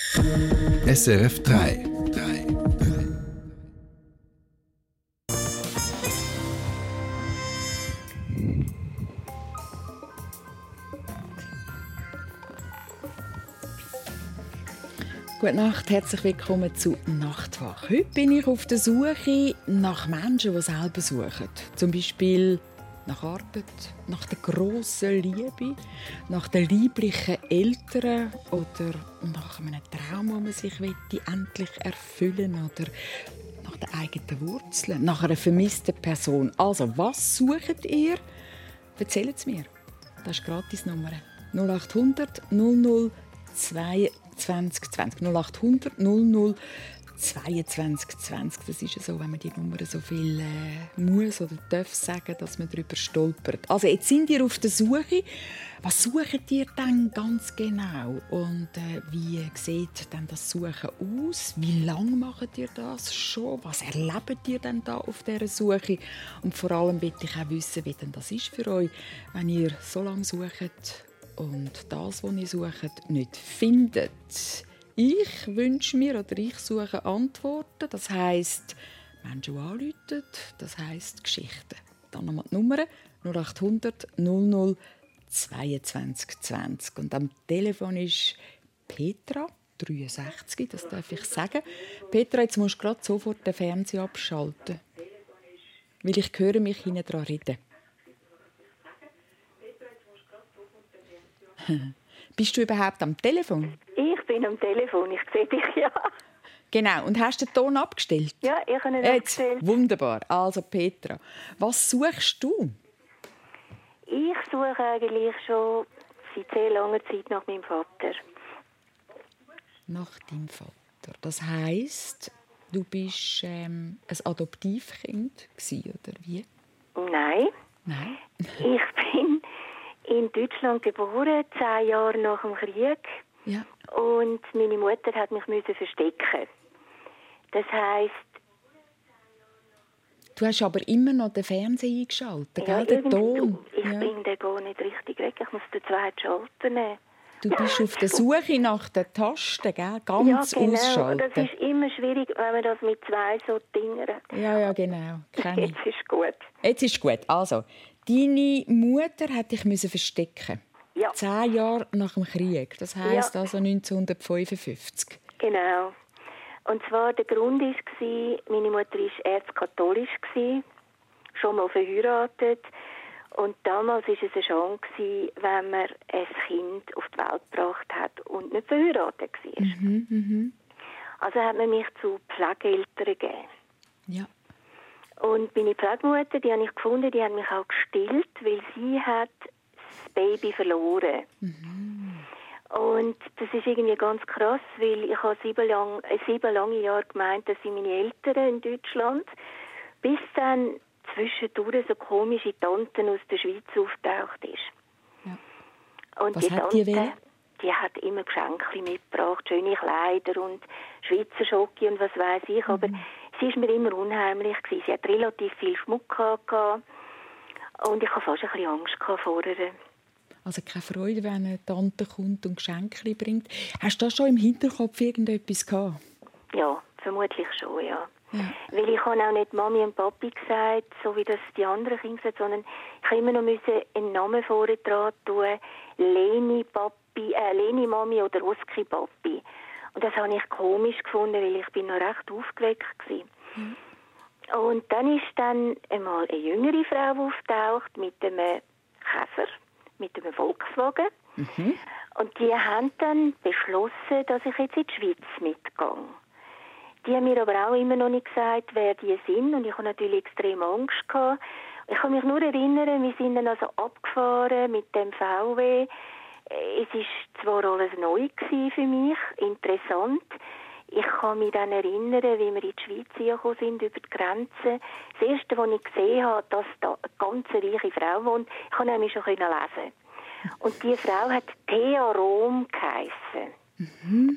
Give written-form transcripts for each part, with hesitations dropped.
SRF 3. Gute Nacht, herzlich willkommen zu Nachtwach. Heute bin ich auf der Suche nach Menschen, die selber suchen. Zum Beispiel nach Arbeit, nach der grossen Liebe, nach den lieblichen Eltern oder nach einem Traum, den man sich endlich erfüllen möchte, oder nach den eigenen Wurzeln, nach einer vermissten Person. Also, was sucht ihr? Erzählt es mir. Das ist die Gratisnummer 0800 00 2220. 0800 00 2220. Das ist ja so, wenn man die Nummer so viel muss oder darf sagen, dass man darüber stolpert. Also jetzt sind ihr auf der Suche. Was sucht ihr denn ganz genau? Und wie sieht denn das Suchen aus? Wie lange macht ihr das schon? Was erlebt ihr denn da auf dieser Suche? Und vor allem möchte ich auch wissen, wie denn das ist für euch, wenn ihr so lange sucht und das, was ihr sucht, nicht findet. Ich wünsche mir oder ich suche Antworten. Das heisst, Menschen, die anrufen. Das heisst, Geschichten. Dann nochmal die Nummer 0800 00 2220. Und am Telefon ist Petra, 63, das darf ich sagen. Petra, jetzt musst du gerade sofort den Fernseher abschalten. Weil ich höre mich hinten dran reden. Bist du überhaupt am Telefon? Ich bin am Telefon, ich sehe dich ja. Genau, und hast du den Ton abgestellt? Ja, ich habe ihn abgestellt. Wunderbar. Also Petra, was suchst du? Ich suche eigentlich schon seit sehr langer Zeit nach meinem Vater. Nach deinem Vater. Das heisst, du bist ein Adoptivkind gewesen, oder wie? Nein. Nein? Ich bin in Deutschland geboren, 10 Jahre nach dem Krieg. Ja. Und meine Mutter hat mich verstecken. Das heisst... Du hast aber immer noch den Fernseher eingeschaltet, ja, gell? Den Ton. Ich bringe den gar nicht richtig weg. Ich muss den zweiten Schalter nehmen. Du bist auf der Suche nach den Tasten, gell? Ganz ja, genau. ausschalten. Das ist immer schwierig, wenn man das mit 2 so Dingen hat. Ja, genau. Jetzt ist gut. Jetzt ist gut. Also, deine Mutter hat dich verstecken. Ja. 10 Jahre nach dem Krieg. Das heisst also 1955. Genau. Und zwar der Grund war, meine Mutter war erzkatholisch, schon mal verheiratet. Und damals war es eine Schande, wenn man ein Kind auf die Welt gebracht hat und nicht verheiratet war. Also hat man mich zu Pflegeeltern gegeben. Ja. Und meine Pflegemutter, die habe ich gefunden, die hat mich auch gestillt, weil sie hat das Baby verloren. Und das ist irgendwie ganz krass, weil ich habe 7 lange Jahre gemeint, dass sie meine Eltern in Deutschland, bis dann zwischendurch so komische Tanten aus der Schweiz auftaucht ist. Ja. Und was die hat Tante, die hat immer Geschenke mitgebracht, schöne Kleider und Schweizer Schoki und was weiß ich, aber sie war mir immer unheimlich gewesen. Sie hat relativ viel Schmuck gehabt und ich hatte fast ein bisschen Angst vor ihr. Also keine Freude, wenn eine Tante kommt und Geschenke bringt. Hast du da schon im Hinterkopf irgendetwas gehabt? Ja, vermutlich schon, ja. Weil ich habe auch nicht Mami und Papi gesagt, so wie das die anderen Kinder gesagt, sondern ich habe immer noch einen Namen vorne dran tun, Leni Mami oder Oski Papi. Und das habe ich komisch gefunden, weil ich bin noch recht aufgeweckt war. Und dann ist dann einmal eine jüngere Frau auftaucht mit einem Käfer, mit einem Volkswagen. Und die haben dann beschlossen, dass ich jetzt in die Schweiz mitgehe. Die haben mir aber auch immer noch nicht gesagt, wer die sind. Und ich hatte natürlich extrem Angst gehabt. Ich kann mich nur erinnern, wir sind dann also abgefahren mit dem VW. Es war zwar alles neu für mich, interessant. Ich kann mich dann erinnern, wie wir in die Schweiz gekommen sind, über die Grenze. Das Erste, was ich gesehen habe, dass da eine ganz reiche Frau wohnt, ich konnte nämlich schon lesen. Und diese Frau hat Thea Rom geheissen.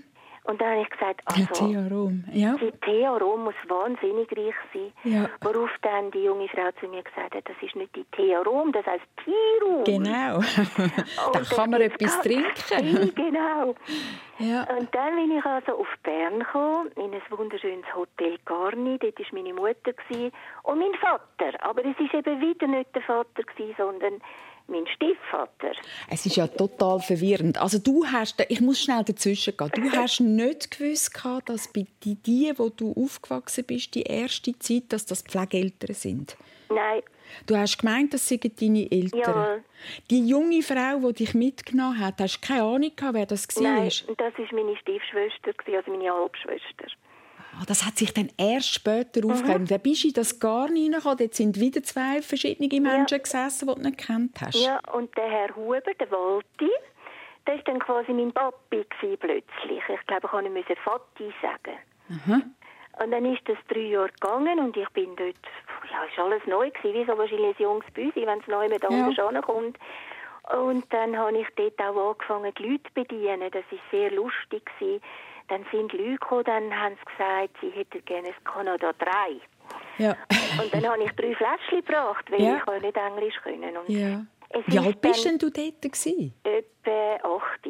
Und dann habe ich gesagt, also, Thea Rom, ja. Die Thea Rom muss wahnsinnig reich sein. Ja. Worauf dann die junge Frau zu mir gesagt hat, das ist nicht die Thea Rom, das heisst Tirol. Genau. Da kann man etwas trinken. Genau. Ja. Und dann bin ich also auf Bern gekommen, in ein wunderschönes Hotel Garni. Dort war meine Mutter und mein Vater. Aber es war eben wieder nicht der Vater, sondern mein Stiefvater. Es ist ja total verwirrend. Also ich muss schnell dazwischen gehen. Du hast nicht gewusst, dass bei die, wo du aufgewachsen bist, die erste Zeit, dass das Pflegeeltern sind? Nein. Du hast gemeint, das seien deine Eltern. Ja. Die junge Frau, die dich mitgenommen hat, hast du keine Ahnung, wer das war? Nein, das war meine Stiefschwester, also meine Halbschwester. Das hat sich dann erst später aufgegeben. Dann bist du in das Garn reingekommen. Dort sind wieder 2 verschiedene Menschen gesessen, die du nicht gekannt hast. Ja, und der Herr Huber, der Walti, der war dann quasi mein Papi plötzlich. Ich glaube, ich konnte nicht Vati sagen. Aha. Und dann ist das 3 Jahre gegangen und ich bin dort, ja, es war alles neu gewesen, wie so wahrscheinlich ein junges Büsi, wenn es neu mit anders ankommt. Und dann habe ich dort auch angefangen, die Leute zu bedienen. Das war sehr lustig gewesen. Dann sind Leute gekommen, dann haben sie gesagt, sie hätten gerne ein Kanada 3. Ja. Und dann habe ich 3 Fläschchen gebracht, weil ich auch nicht Englisch können. Und ja. Wie alt bist denn du dort? Etwa 8.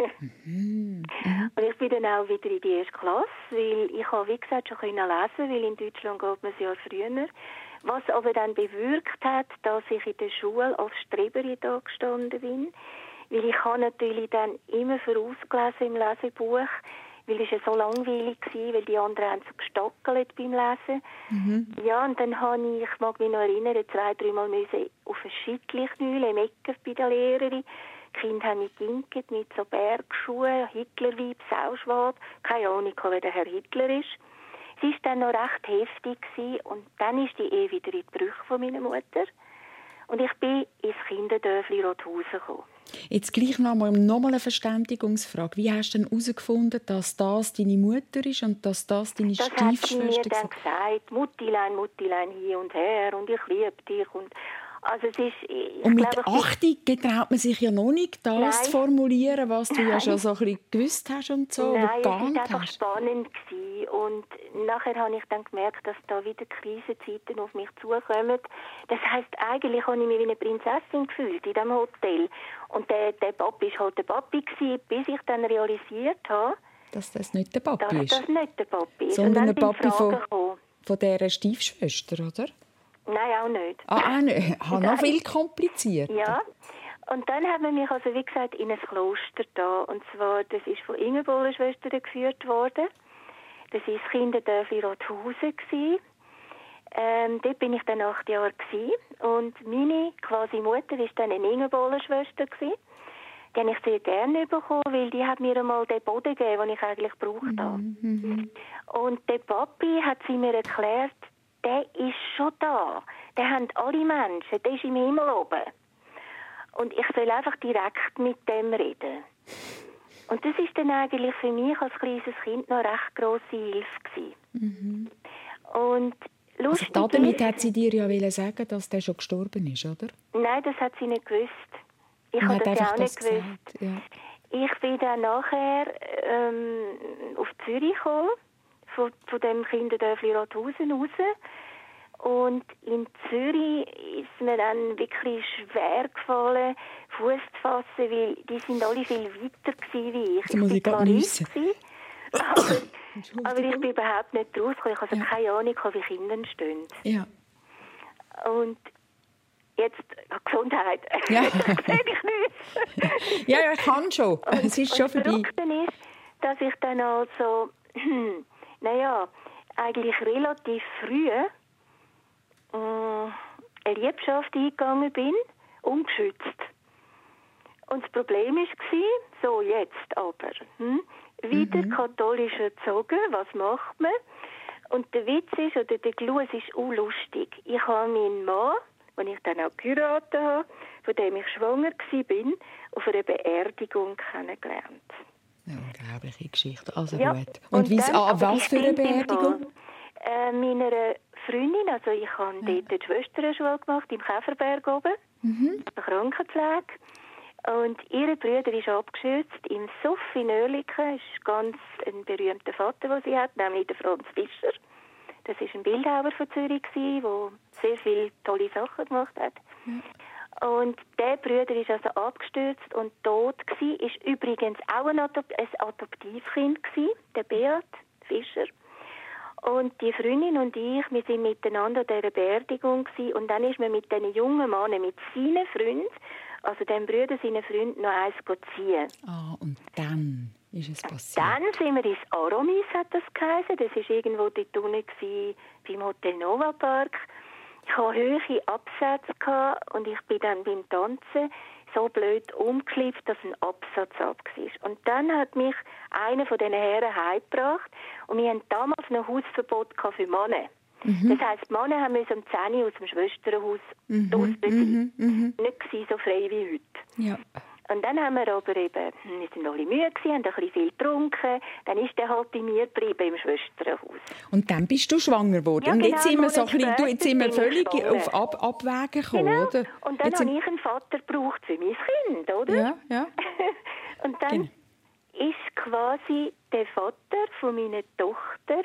Und ich bin dann auch wieder in die erste Klasse, weil ich habe, wie gesagt, schon lesen können, weil in Deutschland geht man ein Jahr früher. Was aber dann bewirkt hat, dass ich in der Schule als Streberin da gestanden bin. Weil ich habe natürlich dann immer vorausgelesen im Lesebuch, weil es ja so langweilig war, weil die anderen haben so gestockelt beim Lesen. Ja, und dann habe ich mag mich noch erinnern, 2-3 Mal auf ein Schittli knüllen im Ecken bei der Lehrerin. Die Kinder haben mich getinkt mit so Bergschuhen, Hitlerweib, Sauschwab. Keine Ahnung, wer der Herr Hitler ist. Es war dann noch recht heftig und dann ist die Ehe wieder in die Brüche von meiner Mutter. Und ich bin ins Kinderdörfli Rothausen gekommen. Jetzt gleich noch mal eine Verständigungsfrage. Wie hast du denn herausgefunden, dass das deine Mutter ist und dass das deine Stiefschwester ist? Das hat sie mir dann gesagt. Muttilein, hier und her und ich liebe dich. Also es ist, und mit 8 getraut man sich ja noch nicht, das zu formulieren, was du ja schon so ein bisschen gewusst hast und so. Nein, es war einfach spannend gewesen. Und nachher habe ich dann gemerkt, dass da wieder Krisenzeiten auf mich zukommen. Das heisst, eigentlich habe ich mich wie eine Prinzessin gefühlt in diesem Hotel. Und der Papi war halt der Papi gewesen, bis ich dann realisiert habe, dass das nicht der Papi ist. Dass das nicht der Papi ist. Sondern der Papi von dieser Stiefschwester, oder? Nein, auch nicht. Auch nicht? Noch viel komplizierter. Ja. Und dann haben wir mich, also wie gesagt, in ein Kloster da. Und zwar, das ist von Ingeborger Schwestern geführt worden. Das war das Kinderdörfli Rothausen. Dort bin ich dann 8 Jahre gewesen. Und meine quasi Mutter war dann eine Ingeborger Schwester gewesen. Die habe ich sehr gerne bekommen, weil die hat mir einmal den Boden gegeben, den ich eigentlich gebraucht habe. Und der Papi hat sie mir erklärt, der ist schon da. Der haben alle Menschen. Der ist im Himmel oben. Und ich soll einfach direkt mit dem reden. Und das ist dann eigentlich für mich als kleines Kind noch recht grosse Hilfe gewesen. Und lustig also damit hat sie dir ja sagen, dass der schon gestorben ist, oder? Nein, das hat sie nicht gewusst. Ich habe das ja auch nicht gewusst. Ja. Ich bin dann nachher auf Zürich gekommen, von dem Kinderdörfli Rothausen raus. Und in Zürich ist mir dann wirklich schwer gefallen, Fuß zu fassen, weil die sind alle viel weiter gewesen wie ich. Jetzt muss ich gerade nüssen. Aber ich bin überhaupt nicht rausgekommen. Ich habe keine Ahnung, wie Kinder stehen. Ja. Und jetzt Gesundheit. Ja. Das sehe ich nicht. Ja, ich kann schon. Es ist schon vorbei. Das Verrückte ist, dass ich dann also, eigentlich relativ früh eine Liebschaft eingegangen bin, ungeschützt. Und das Problem war, so jetzt aber, wieder katholisch erzogen, was macht man? Und der Witz ist, oder der Glus ist lustig. Ich habe meinen Mann, den ich dann auch geheiratet habe, von dem ich schwanger war, auf einer Beerdigung kennengelernt. Eine unglaubliche Geschichte. Also ja. Gut. Und was für eine Beerdigung? Meiner Freundin, also ich habe dort die Schwesterschule gemacht, im Käferberg oben, der Krankenpflege. Und ihr Bruder ist abgestürzt im Suff in Oerlikon. Das ist ganz ein berühmter Vater, den sie hat, nämlich der Franz Fischer. Das war ein Bildhauer von Zürich, der sehr viele tolle Sachen gemacht hat. Und der Bruder ist also abgestürzt und tot gewesen. Ist übrigens auch ein Adoptivkind gewesen, der Beat Fischer. Und die Freundin und ich, wir sind miteinander an dieser Beerdigung gewesen. Und dann ist man mit diesen jungen Mann, mit seinen Freunden, also dem Bruder, seinen Freund, noch eins ziehen. Ah, und dann ist es passiert. Dann sind wir ins Aramis, hat das geheißen. Das war irgendwo dort unten beim Hotel Nova Park. Ich hatte hohe Absätze und ich bin dann beim Tanzen so blöd umgeklebt, dass ein Absatz ab war. Und dann hat mich einer von diesen Herren heimgebracht und wir hatten damals noch Hausverbot für Männer. Das heisst, die Männer haben um 10 Uhr aus dem Schwesternhaus draussen sein. Nicht so frei wie heute. Ja. Und dann haben wir aber eben, wir sind alle müde gewesen, haben ein bisschen viel getrunken. Dann ist der halt bei mir geblieben im Schwesternhaus. Und dann bist du schwanger geworden. Ja, und genau, jetzt sind wir völlig auf Abwägen gekommen, genau. oder? Und dann habe ich einen Vater gebraucht für mein Kind, oder? Ja. Und dann ist quasi der Vater von meiner Tochter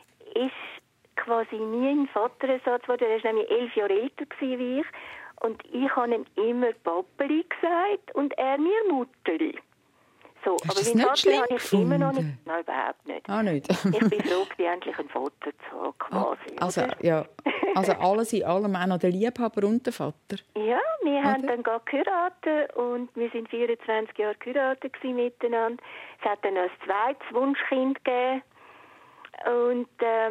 ist quasi nie ein Vaterersatz geworden. Er war nämlich 11 Jahre älter wie ich. Und ich habe ihm immer Pappeli gesagt und er mir Mutteri. So, Hast aber du mein das nicht Vater habe ich schlimm immer noch nicht. gefunden? Nein, überhaupt nicht. Ah, nicht? Ich bin froh, endlich einen Vater zu haben, quasi. Also alles in allem auch noch der Liebhaber und der Vater. Ja, wir haben dann geheiratet und wir sind 24 Jahre geheiratet miteinander. Es hat dann noch ein zweites Wunschkind gegeben. Und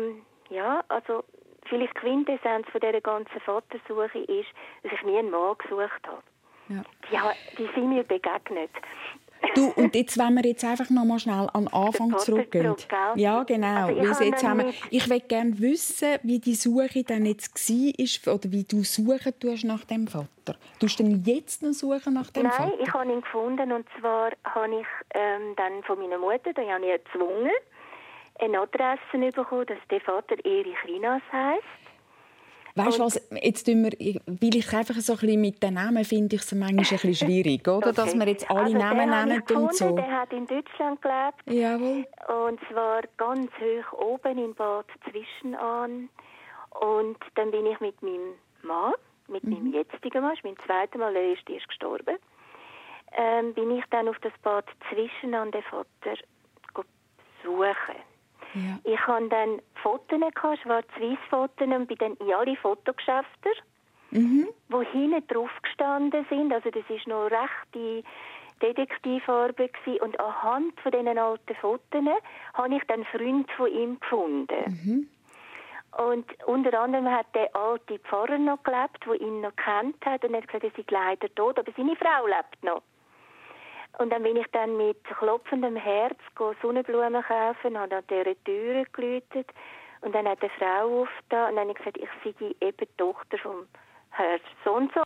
also vielleicht Quintessenz von dieser ganzen Vatersuche ist, dass ich nie einen Mann gesucht habe. Ja, die sind mir begegnet. Du, und jetzt, wenn wir jetzt einfach noch mal schnell an den Anfang zurückgehen. Ja, genau. Also ich will gerne wissen, wie die Suche dann jetzt war oder wie du suchen tust nach dem Vater. Tust du denn jetzt noch suchen nach dem Vater? Nein, ich habe ihn gefunden und zwar habe ich dann von meiner Mutter, da habe ich gezwungen, eine Adresse bekommen, dass der Vater Erich Rinas heisst. Weißt du was, jetzt tun wir, weil ich einfach so ein bisschen mit den Namen finde ich es manchmal ein bisschen schwierig, oder? Okay. Dass wir jetzt alle Namen nennen und so. Der hat in Deutschland gelebt. Jawohl. Und zwar ganz hoch oben in Bad Zwischenahn. Und dann bin ich mit meinem Mann, mit meinem jetzigen Mann, mein zweites Mal, er ist erst gestorben, bin ich dann auf das Bad Zwischenahn den Vater suchen. Ja. Ich hatte dann Fotos, Schwarz-Weiß-Fotos, und bin dann in alle Fotogeschäfte, die hinten drauf gestanden sind. Also das war noch rechte Detektivarbeit gewesen. Und anhand von diesen alten Fotos habe ich dann Freunde von ihm gefunden. Und unter anderem hat der alte Pfarrer noch gelebt, der ihn noch kennt hat. Und er hat gesagt, er sei leider tot, aber seine Frau lebt noch. Und dann bin ich dann mit klopfendem Herz Sonnenblumen kaufen, habe an dieser Tür geläutet und dann hat eine Frau aufgetan und dann habe ich gesagt, ich sei eben die Tochter vom Herrn so.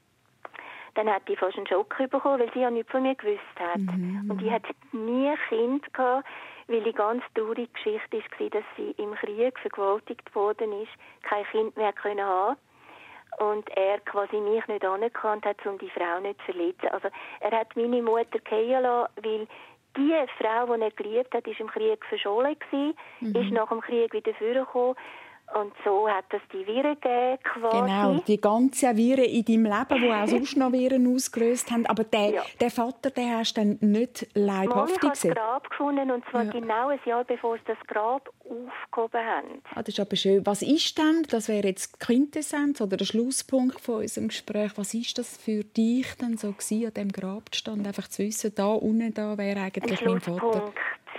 Dann hat die fast einen Schock bekommen, weil sie ja nichts von mir gewusst hat. Und die hat nie ein Kind gehabt, weil die ganz traurige Geschichte war, dass sie im Krieg vergewaltigt worden ist, kein Kind mehr haben konnte. Und er quasi mich nicht anerkannt hat, um die Frau nicht zu verletzen. Also er hat meine Mutter gehen lassen, weil die Frau, die er geliebt hat, ist im Krieg verschollen gewesen, ist nach dem Krieg wieder vorgekommen. Und so hat es die Viren gegeben, quasi. Genau, die ganzen Viren in deinem Leben, die auch sonst noch Viren ausgelöst haben. Aber den Vater, den hast du dann nicht leibhaftig gesehen? Ich habe das Grab gefunden, und zwar genau ein Jahr, bevor sie das Grab aufgehoben haben. Ah, das ist aber schön. Was ist denn, das wäre jetzt die Quintessenz oder der Schlusspunkt von unserem Gespräch, was ist das für dich denn so gewesen, an diesem Grab gestanden, einfach zu wissen, da unten da wäre eigentlich mein Vater?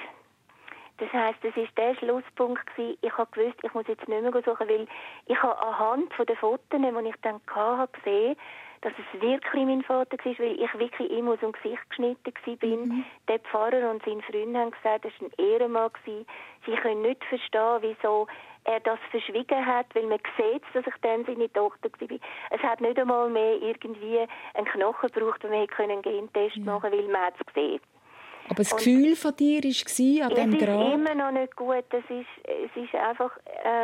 Das heisst, es war der Schlusspunkt gewesen. Ich habe gewusst, ich muss jetzt nicht mehr suchen, weil ich habe anhand der Fotos, die ich dann hatte, gesehen, dass es wirklich mein Vater war, weil ich wirklich ihm aus dem Gesicht geschnitten war. Der Pfarrer und sein Freund haben gesagt, er war ein Ehrenmann. Sie können nicht verstehen, wieso er das verschwiegen hat, weil man sieht, dass ich dann seine Tochter war. Es hat nicht einmal mehr irgendwie einen Knochen gebraucht, wo man einen Gentest machen konnte, weil man es gesehen. Aber das Gefühl von dir war an diesem Grab? Es ist immer noch nicht gut. Es ist einfach,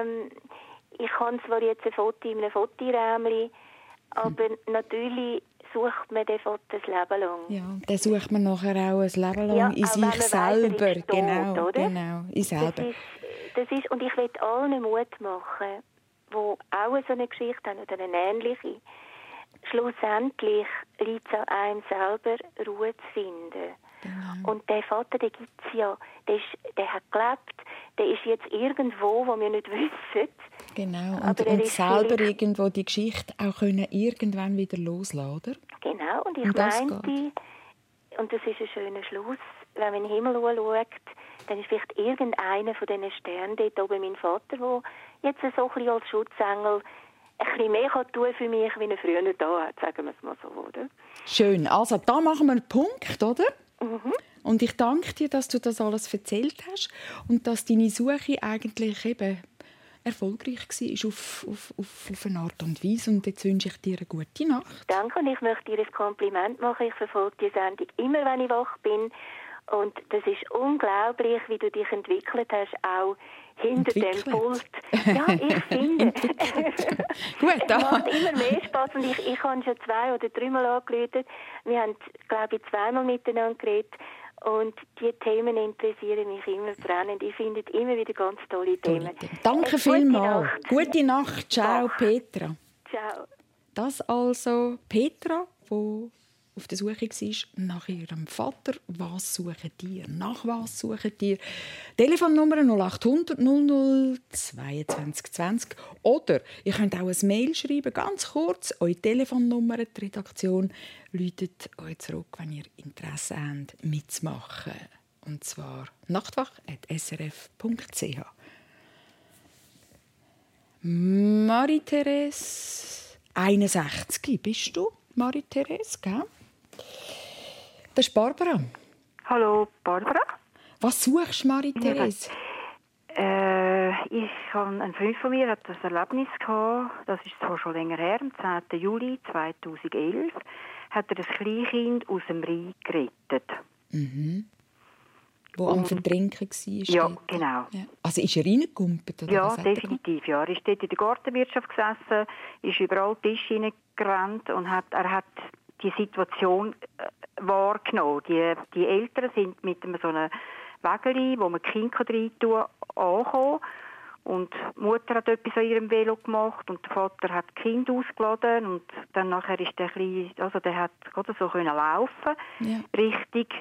ich habe zwar jetzt ein Foto in einem Fotoräumchen, aber natürlich sucht man den Foto das Leben lang. Ja, den sucht man nachher auch ein Leben lang Ja, in sich selber. Weiss, tot, genau, oder? genau, in selber. Das ist, und ich will allen Mut machen, die auch so eine Geschichte haben oder eine ähnliche. Schlussendlich liegt es an einem selber, Ruhe zu finden. Genau. Und der Vater, den gibt es ja, der hat gelebt, der ist jetzt irgendwo, wo wir nicht wissen. Genau, und selber irgendwo die Geschichte auch können irgendwann wieder loslassen, oder? Genau, und ich meinte, und das ist ein schöner Schluss, wenn man in den Himmel schaut, dann ist vielleicht irgendeiner von diesen Sternen dort oben mein Vater, der jetzt so ein bisschen als Schutzengel ein bisschen mehr tun für mich, wie er früher da hat, sagen wir es mal so, oder? Schön, also da machen wir einen Punkt, oder? Mhm. Und ich danke dir, dass du das alles erzählt hast und dass deine Suche eigentlich eben erfolgreich war auf eine Art und Weise. Und jetzt wünsche ich dir eine gute Nacht. Danke, und ich möchte dir ein Kompliment machen. Ich verfolge die Sendung immer, wenn ich wach bin. Und das ist unglaublich, wie du dich entwickelt hast, auch hinter dem Pult. Ja, ich finde. Gut, es macht immer mehr Spass. Und ich habe schon 2 oder 3 Mal angerufen. Wir haben, glaube ich, 2-mal miteinander geredet. Und die Themen interessieren mich immer brennend. Ich finde immer wieder ganz tolle Themen. Danke vielmals. Gute Nacht. Ciao, Ach. Petra. Ciao. Das also Petra, die auf der Suche war nach ihrem Vater. Was suchen ihr? Nach was suchen ihr? Telefonnummer 0800 00 22 20. Oder ihr könnt auch ein Mail schreiben, ganz kurz. Eure Telefonnummer, die Redaktion läutet euch zurück, wenn ihr Interesse habt, mitzumachen. Und zwar nachtwach@srf.ch. Marie-Therese, 61 bist du, Marie-Therese, gell? Das ist Barbara. Hallo, Barbara. Was suchst du, Marie-Therese? Ich habe ein Freund von mir, hat das Erlebnis gehabt, das ist zwar schon länger her, am 10. Juli 2011, hat er das Kleinkind aus dem Rhein gerettet. Mhm. Wo am Vertrinken war. Ja, genau. Ja. Also ist er reingekumpelt? Ja, definitiv. Ja. Er ist dort in der Gartenwirtschaft gesessen, ist überall Tische hineingerannt und er hat die Situation wahrgenommen. Die Eltern sind mit so einem Wägeli, wo man die Kinder reintun kann, angekommen. Und die Mutter hat etwas an ihrem Velo gemacht und der Vater hat das Kind ausgeladen und dann nachher ist der Kleine, also der hat gerade so können laufen, ja. richtig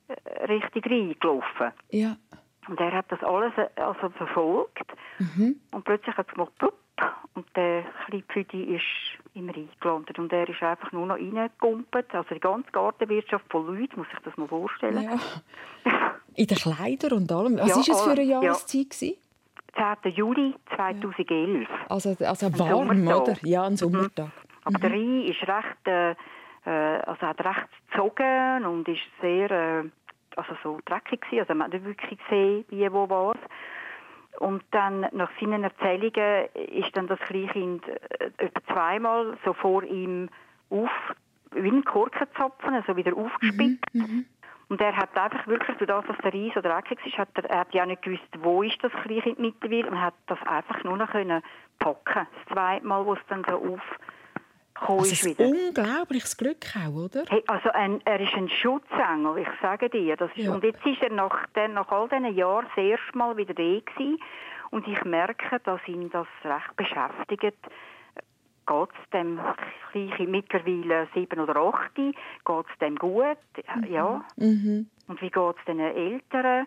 reingelaufen. Ja. Und er hat das alles also verfolgt. Mhm. Und plötzlich hat es gemacht, plupp, und der kleine Pfüdi ist im Rhein gelandet. Und er ist einfach nur noch reingekumpelt. Also die ganze Gartenwirtschaft von Leuten, muss ich das mal vorstellen. Ja. In den Kleidern und allem. Was war es für eine Jahreszeit? 10. Juli 2011. Ja. Also warm, oder? Ja, ein Sommertag. Mhm. Aber der Rhein ist recht, hat recht gezogen und ist sehr, so dreckig gewesen. Also man hat nicht wirklich gesehen, wie wo war es. Und dann, nach seinen Erzählungen, ist dann das Kleinkind etwa 2-mal so vor ihm wie ein Korkenzapfen, also wieder aufgespickt. Mhm. Und er hat einfach wirklich, durch das, dass der Rhein so dreckig ist, er hat ja nicht gewusst, wo ist das Kleinkind mittlerweile, und hat das einfach nur noch packen. Das 2. Mal, wo es dann so aufgekommen ist wieder. Ein unglaubliches Glück auch, oder? Hey, also er ist ein Schutzengel, ich sage dir. Das ist, ja. Und jetzt ist er nach all diesen Jahren das erste Mal wieder da gewesen. Und ich merke, dass ihn das recht beschäftigt. Geht es dem Kleinen mittlerweile 7 oder 8? Geht es dem gut? Ja. Mhm. Und wie geht es den Eltern?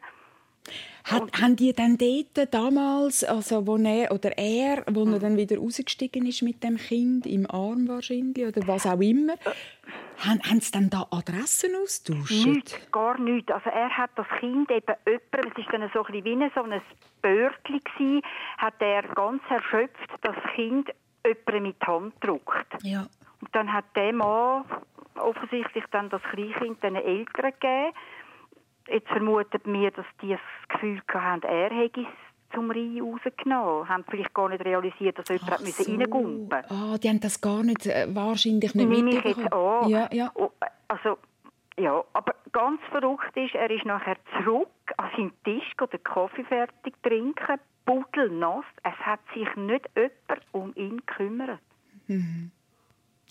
Haben die dann dort damals, also wo er dann wieder rausgestiegen ist mit dem Kind, im Arm wahrscheinlich, oder was auch immer, haben sie dann da Adressen austauscht? Nichts, gar nichts. Also er hat das Kind eben jemandem, es war dann so ein bisschen wie so ein Bördli gewesen, hat er ganz erschöpft das Kind jemandem mit die Hand gedrückt. Ja. Und dann hat der Mann offensichtlich dann das Kleinkind den Eltern gegeben. Jetzt vermutet mir, dass die das Gefühl hatten, er hätte es zum Rhein rausgenommen. Haben vielleicht gar nicht realisiert, dass jemand reingumpen musste. Ah, die haben das gar nicht, wahrscheinlich nicht mitbekommen. Ja, ja. Also, ja, aber ganz verrückt ist, er ist nachher zurück an seinen Tisch, den Kaffee fertig trinken, pudelnass. Es hat sich nicht jemand um ihn gekümmert. Mhm.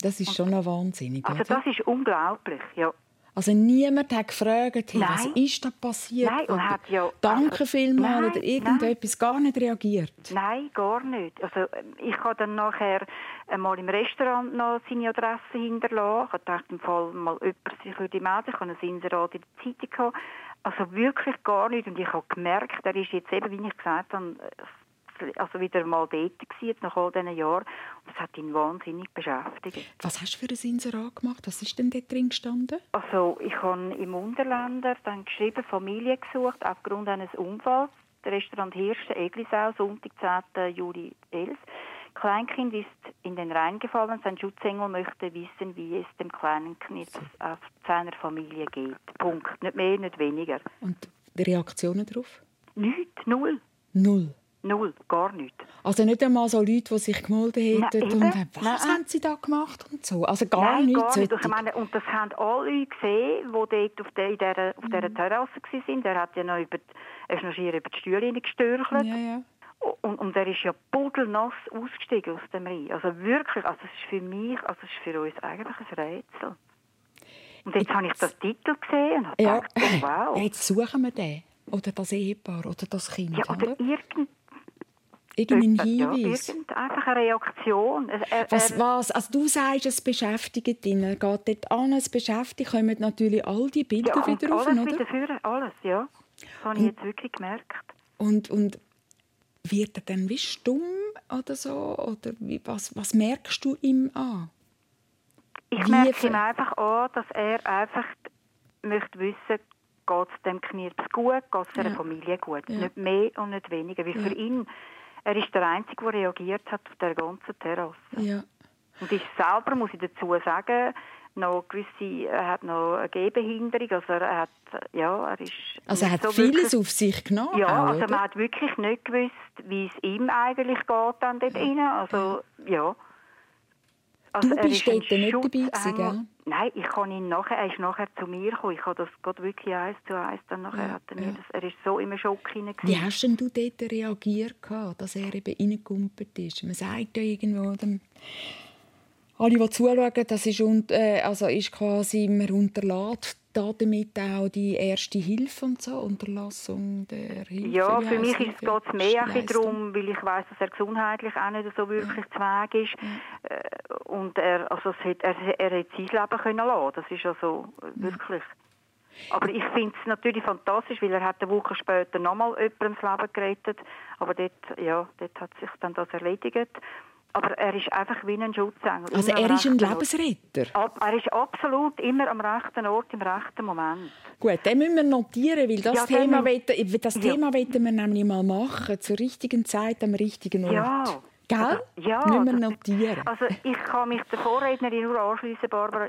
Das ist schon noch wahnsinnig, also oder? das ist unglaublich, ja. Also niemand hat gefragt, hey, was ist da passiert? Nein, und hat ja... Danke vielmals oder irgendetwas, gar nicht reagiert? Nein, gar nicht. Also ich habe dann nachher einmal im Restaurant noch seine Adresse hinterlassen. Ich dachte, im Fall mal jemand sich melden würde. Ich habe ein Inserat in der Zeitung gehabt. Also wirklich gar nicht. Und ich habe gemerkt, er ist jetzt eben, wie ich gesagt habe, also wieder mal dort gewesen, nach all diesen Jahren. Und das hat ihn wahnsinnig beschäftigt. Was hast du für ein Inserat gemacht? Was ist denn dort drin gestanden? Also ich habe im Unterländer dann geschrieben, Familie gesucht, aufgrund eines Unfalls. Das Restaurant Hirsche, Eglisau, Sonntag, 10. Juli 11. Kleinkind ist in den Rhein gefallen. Sein Schutzengel möchte wissen, wie es dem kleinen Knirps auf seiner Familie geht. Punkt. Nicht mehr, nicht weniger. Und die Reaktionen darauf? Nichts, null. Null? Null, gar nicht. Also nicht einmal so Leute, die sich gemeldet hätten und was haben sie da gemacht und so? Also gar Nein, nichts. Gar nicht. Ich meine, und das haben alle gesehen, die dort auf dieser Terrasse waren. Der hat ja noch er ist noch schier über die Stühle gestürchelt. Ja. Und er ist ja pudelnass ausgestiegen aus dem Rhein. Also wirklich, also es ist für mich, also es ist für uns eigentlich ein Rätsel. Und jetzt habe ich den Titel gesehen und habe gedacht, oh wow. Jetzt suchen wir den. Oder das Ehepaar oder das Kind. Ja, oder irgendein Hinweis. Ja, einfach eine Reaktion. Was? Also du sagst, es beschäftigt ihn. Er geht dort an, es beschäftigt. Kommen natürlich all die Bilder wieder rauf, oder? Alles wieder führen, alles, ja. Das habe ich jetzt wirklich gemerkt. Und wird er dann wie stumm oder so? Oder was merkst du ihm an? Ich merke ihm einfach an, dass er einfach möchte wissen, geht es dem Knirps gut, geht es seiner Familie gut. Ja. Nicht mehr und nicht weniger. Weil für ihn, er ist der Einzige, der reagiert hat auf der ganzen Terrasse. Ja. Und ist selber, muss ich dazu sagen, er hat noch eine Gehbehinderung. Also er hat so vieles auf sich genommen. Ja, auch, also man hat wirklich nicht gewusst, wie es ihm eigentlich geht dann dort rein. Also, ja. Also, du bist dort nicht dabei gewesen, gell? Nein, er ist nachher zu mir gekommen. Ich habe das gerade wirklich 1:1 dann nachher hat er mir das, er ist so im Schock hinein. Wie hast denn du dort reagiert, dass er eben reingekumpelt ist? Man sagt ja irgendwo, alle, die zuschauen, das ist quasi, man unterlässt damit auch die erste Hilfe und so, Unterlassung der Hilfe. Ja, für mich geht es mehr darum, weil ich weiss, dass er gesundheitlich auch nicht so wirklich zu Weg ist. Und er hätte sein Leben können lassen. Das ist also wirklich... Aber ich finde es natürlich fantastisch, weil er hat eine Woche später nochmal jemandem das Leben gerettet. Aber dort hat sich dann das erledigt. Aber er ist einfach wie ein Schutzengel. Also er ist ein Lebensretter? Er ist absolut immer am rechten Ort, im rechten Moment. Gut, den müssen wir notieren, weil das Thema wollten wir nämlich mal machen. Zur richtigen Zeit, am richtigen Ort. Ja. Gell? Ja, müssen wir notieren. Also ich kann mich der Vorrednerin nur anschliessen, Barbara.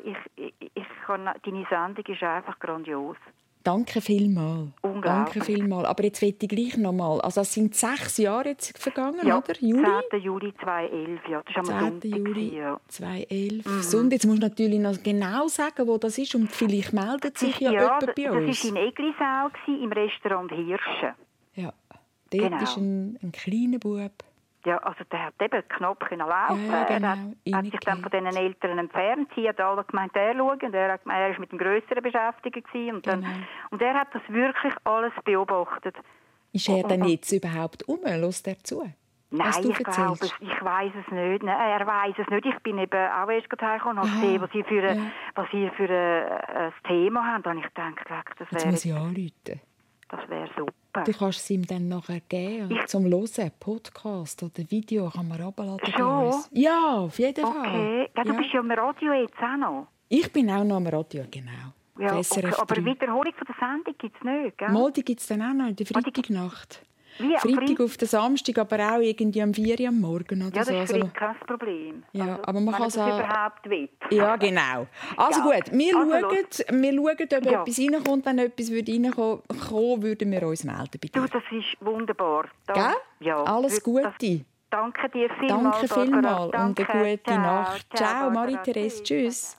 Deine Sendung ist einfach grandios. Danke vielmals. Unglaublich. Danke vielmals. Aber jetzt möchte ich gleich noch mal. Also es sind 6 Jahre jetzt vergangen, ja, oder? Juli? 10. Juli 2011, ja. Das ist am 10. Juli 2011. Sonntag. Jetzt musst du natürlich noch genau sagen, wo das ist. Und vielleicht meldet sich jemand bei uns. Das war in Eglisau, im Restaurant Hirsche. Ja, dort ist ein kleiner Bub. Ja, also der hat eben knapp laufen. Ja, genau. Er hat sich dann von diesen Eltern entfernt. Sie hat alle gemeint, er schauen. Und er hat gemeint, er war mit dem Grösseren beschäftigt. Und er hat das wirklich alles beobachtet. Ist er denn jetzt überhaupt Hört er zu? Nein, ich weiss es nicht. Er weiss es nicht. Ich bin eben auch erst hergekommen und habe gesehen, was ihr für ein Thema habt. Und ich dachte, das muss ich anrufen. Das wäre super. Du kannst es ihm dann nachher geben, zum Hören, Podcast oder Video kann man runterladen. Schon? Ja, auf jeden Fall. Okay, ja, du bist ja am Radio jetzt auch noch. Ich bin auch noch am Radio, genau. Ja, okay. Aber Wiederholung von der Sendung gibt es nicht, gell? Mal, die gibt es dann auch noch in der Freitagnacht. Wie? Freitag auf den Samstag, aber auch irgendwie am 4 Uhr am Morgen. Oder ja, das ist kein Problem. Ja, also, aber man kann es überhaupt will. Ja, genau. Also gut, wir schauen, ob etwas reinkommt. Wenn etwas reinkommen würden wir uns melden. Bitte. Du, das ist wunderbar. Gell? Ja, alles Gute. Danke dir vielmals. Danke vielmals und eine gute Nacht. Ciao, Marie-Therese. Tschüss.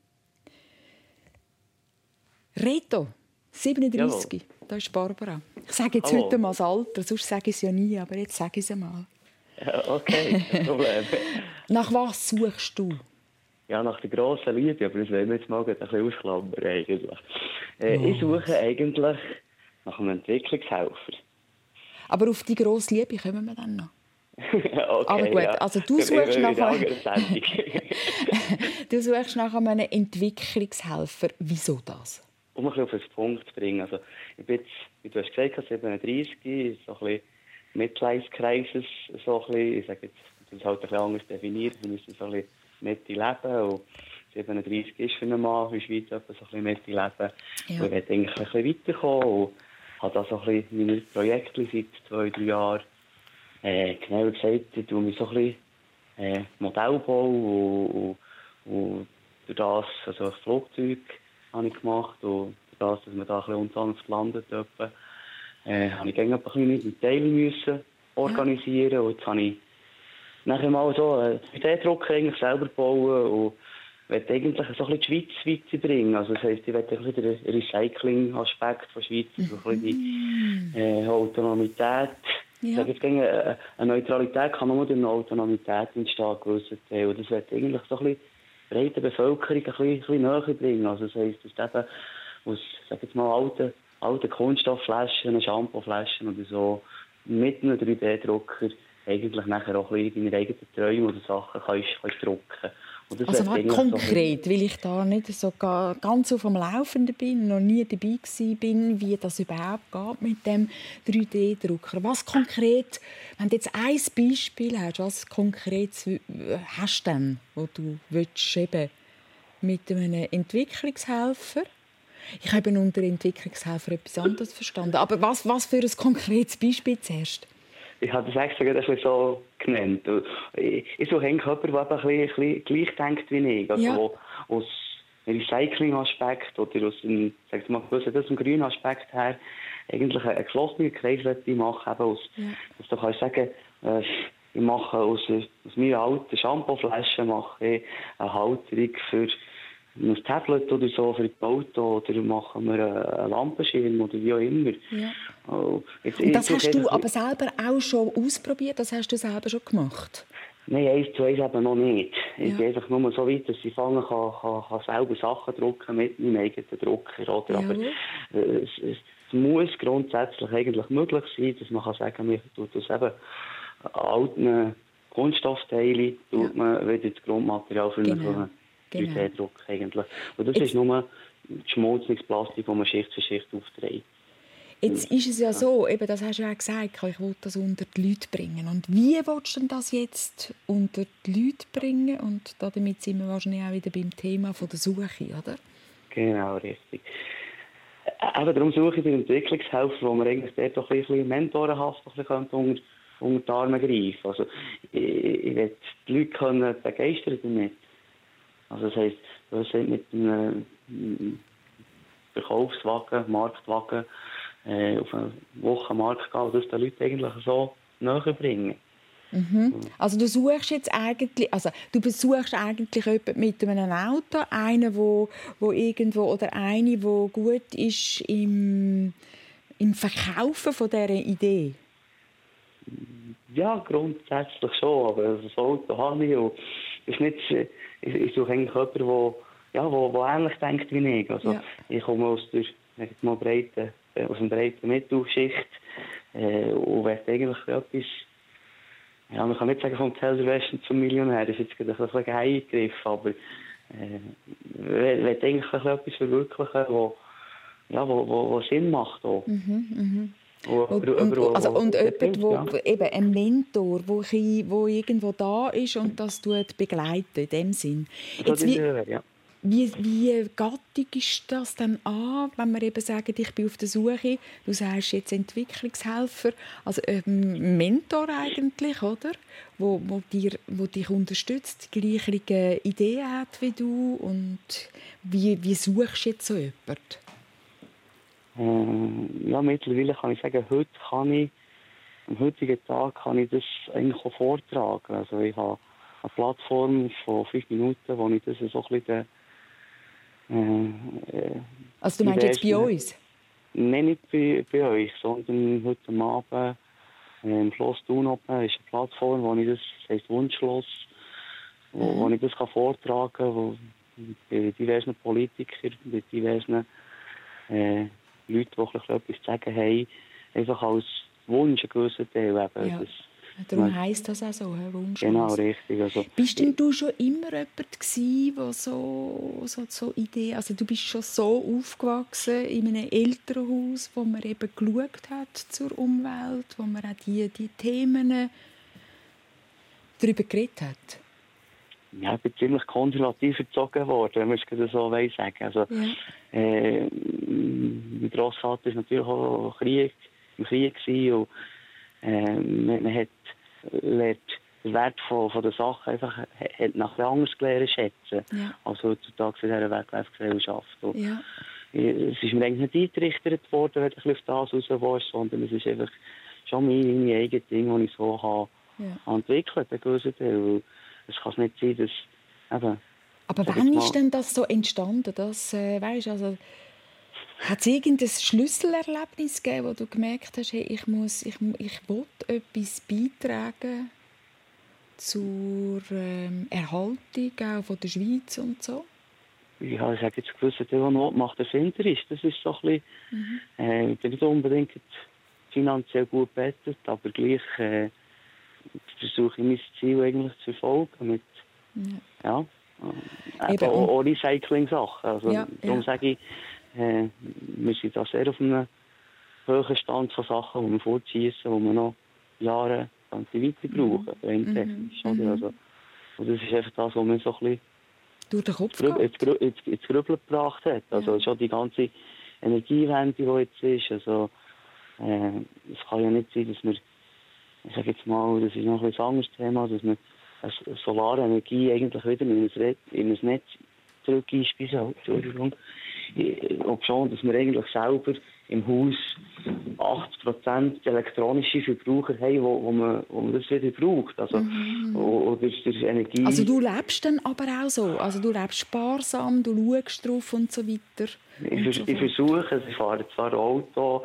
Reto, 37. Jawohl. Da ist Barbara. Ich sage jetzt heute mal das Alter, sonst sage ich es ja nie, aber jetzt sage ich es einmal. Ja, okay, kein Problem. Nach was suchst du? ja, nach der grossen Liebe, aber das wollen wir jetzt mal ein bisschen ausklammern eigentlich. Ich suche eigentlich nach einem Entwicklungshelfer. Aber auf die grosse Liebe kommen wir dann noch. Okay, aber gut, ja. also du suchst nach einem Entwicklungshelfer. Wieso das? Um ein bisschen auf den Punkt zu bringen. Also, ich bin jetzt, wie du hast gesagt, 37, so ein bisschen Midlife-Crisis, so ein bisschen, ich sage jetzt, das ist halt ein bisschen anders definiert, wir müssen so ein bisschen Mitte leben und 37 ist für einen Mann in der Schweiz etwa so ein bisschen Mitte leben. Ja. Und ich möchte eigentlich ein bisschen weiterkommen und habe da so ein bisschen meine Projekte seit 2-3 Jahren. Genau gesagt, ich tue mich so ein bisschen Modellbau und durch das, also ein Flugzeug habe ich gemacht und durch das, dass man da ein bisschen unsanft landet, habe ich gerne ein bisschen mit Teilen organisieren und jetzt habe ich nachher mal so einen 3D-Drucker eigentlich selber bauen und möchte eigentlich so ein bisschen die Schweiz weiterbringen. Also das heisst, ich möchte ein bisschen den Recycling-Aspekt der Schweiz, so ein bisschen die Autonomität. Ja. Ich sage, eine Neutralität kann nur durch eine Autonomität entstehen, gewissen Teil. Und das wird eigentlich so ein bisschen breite Bevölkerung ein bisschen näher bringen. Also das heisst, dass eben aus, sag jetzt mal, alten Kunststoffflaschen, Shampooflaschen oder so, mit einem 3D-Drucker eigentlich nachher auch ein bisschen deine eigenen Träume oder Sachen kannst drucken. Also was konkret, so, weil ich da nicht so ganz auf dem Laufenden bin, noch nie dabei bin, wie das überhaupt geht mit dem 3D-Drucker. Was konkret, wenn du jetzt ein Beispiel hast, was konkret hast du denn, wo du willst, eben mit einem Entwicklungshelfer? Ich habe unter Entwicklungshelfer etwas anderes verstanden. Aber was für ein konkretes Beispiel zuerst? Ich habe das extra ein bisschen so genannt. Ich suche eigentlich jemanden, der ein bisschen gleich denkt wie ich. Also ja. Aus einem Recycling-Aspekt oder aus einem, aus einem grünen Aspekt her eigentlich einen geschlossenen Kreis machen. Dass du kannst sagen, ich mache aus meiner alten Shampooflasche eine Halterung für ein Tablet oder so für das Auto oder machen wir einen Lampenschirm oder wie auch immer. Ja. Und das hast du aber selber auch schon ausprobiert? Das hast du selber schon gemacht? Nein, 1 zu 1 eben noch nicht. Ja. Ich bin einfach nur so weit, dass ich kann selber Sachen drucken mit meinem eigenen Drucker. Oder? Ja. Aber es muss grundsätzlich eigentlich möglich sein, dass man sagen kann, man tut das eben alten Kunststoffteile, tut man wieder das Grundmaterial für einen 3D-Druck eigentlich. Und das ist nur schmutziges Plastik, das man Schicht für Schicht aufträgt. Jetzt ist es ja so, eben, das hast du ja gesagt, ich will das unter die Leute bringen. Und wie willst du denn das jetzt unter die Leute bringen? Und damit sind wir wahrscheinlich auch wieder beim Thema von der Suche, oder? Genau, richtig. Eben darum suche ich den Entwicklungshelfer, wo man eigentlich dort doch ein bisschen mentorenhaft unter die Arme greifen. Also, ich will die Leute begeistern damit. Also das heisst, du hast mit einem Verkaufswagen, Marktwagen auf einen Wochenmarkt gehen und das den Leuten eigentlich so näher bringen. Mhm. Also du suchst jetzt eigentlich, also du besuchst eigentlich jemanden mit einem Auto, einen, wo irgendwo oder eine, wo gut ist im Verkaufen von dieser Idee. Ja, grundsätzlich schon, aber das Auto habe ich und ist nicht, ich suche eigentlich jemanden, der ähnlich denkt wie ich. Also ich komme aus der breiten Mittelschicht und werde eigentlich etwas, ja, man kann nicht sagen vom Tellerwäscher zum Millionär, das ist jetzt ein bisschen ein Eingriff, aber ich will eigentlich etwas verwirklichen, wo Sinn macht auch. Und jemand, eben ein Mentor, der irgendwo da ist und das begleitet, in dem Sinn. Jetzt, wie gattig ist das dann an, wenn wir eben sagen, ich bin auf der Suche, du sagst jetzt Entwicklungshelfer, also Mentor eigentlich, oder? Wo dich unterstützt, die gleiche Idee hat wie du und wie suchst du jetzt so jemanden? Ja, mittlerweile kann ich sagen, am heutigen Tag kann ich das eigentlich auch vortragen. Also ich habe eine Plattform von 5 Minuten, wo ich das so ein bisschen also du meinst jetzt bei uns? Nein, nicht bei euch, sondern heute Abend im Schloss Thun ist eine Plattform, wo ich das heisst Wunschschloss, wo ich das vortragen kann, bei diversen Politikern, bei diversen Leuten, die etwas zu sagen haben, einfach als Wunsch einen gewissen Teil. Eben, ja. Darum heisst das auch so, wunschlos. Genau, richtig. Also, bist denn du schon immer jemand gewesen, der so Ideen... Also du bist schon so aufgewachsen in einem Elternhaus, wo man eben geschaut hat zur Umwelt, wo man auch die Themen darüber geredet hat? Ja, ich bin ziemlich konservativ erzogen worden, wenn man es so sagen will. Also, mein Grossvater war natürlich auch im Krieg und man hat lernt den Wert von der Sache einfach hat nachher anders gelernt schätzen, als heutzutage in dieser Wegwerfgesellschaft. Ja. Es ist mir eigentlich nicht eingerichtet worden, wenn ich auf das raus will, sondern es ist einfach schon meine eigene Dinge, die ich so habe entwickelt habe. Es kann nicht sein, dass... Eben, aber wann ist denn das so entstanden? Das, weißt, also, hat es irgendein Schlüsselerlebnis gegeben, wo du gemerkt hast, hey, ich will etwas beitragen zur Erhaltung auch von der Schweiz und so? Ja, ich sage jetzt, gewisse Teil Not macht Erfinder ist. Das ist so ein bisschen... ich bin nicht unbedingt finanziell gut bettet, aber gleich versuche ich mein Ziel eigentlich zu verfolgen mit auch Recycling-Sachen. Also, darum sage ich, wir sind da sehr auf einem hohen Stand von Sachen, die wir fortschießen, die wir noch Jahre weiter brauchen, rein technisch. Also, und das ist einfach das, was mir so ein bisschen durch den Kopf ins Grübeln gebracht hat. Also schon die ganze Energiewende, die jetzt ist. Also, es kann ja nicht sein, dass wir, ich sage jetzt mal, das ist noch ein anderes Thema, dass wir Solarenergie eigentlich wieder in ein Netz zurück einspeisen. Entschuldigung. Ob schon, dass wir eigentlich selber im Haus 80% elektronische Verbraucher haben, wo man das wieder braucht. Also, oder durch Energie. Also du lebst dann aber auch so? Also du lebst sparsam, du schaust drauf und so weiter? Ich versuche es, ich fahre zwar Auto,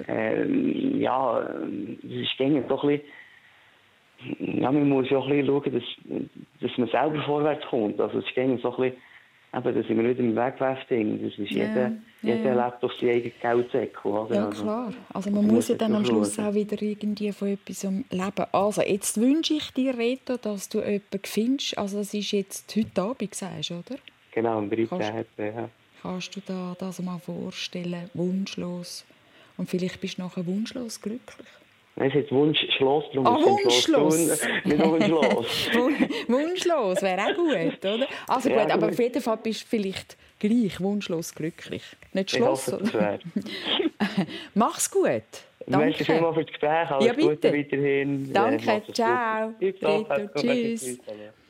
es ist gängig doch ein bisschen, man muss ja auch ein bisschen schauen, dass man selber vorwärts kommt. Also es ist gängig so ein bisschen, da sind wir wieder im Wegwerfding. Das ist jeder lebt auf seinen eigenen Geldsäckel. Oder? Ja, klar. Also man muss ja dann am Schluss auch wieder irgendwie von etwas leben. Also jetzt wünsche ich dir, Reto, dass du jemanden findest. Also das ist jetzt heute Abend, sagst du, oder? Genau, am 13. Kannst du dir das mal vorstellen, wunschlos? Und vielleicht bist du nachher wunschlos glücklich. Nein, es ist wunschlos, darum wunschlos. Nicht wunschlos. Wunschlos wäre auch gut, oder? Also gut, aber auf jeden Fall bist du vielleicht gleich wunschlos glücklich. Nicht Schloss, oder? Mach's gut. Danke. Merci vielmals für das Gespräch. Alles Gute weiterhin. Danke, ciao. Tschüss.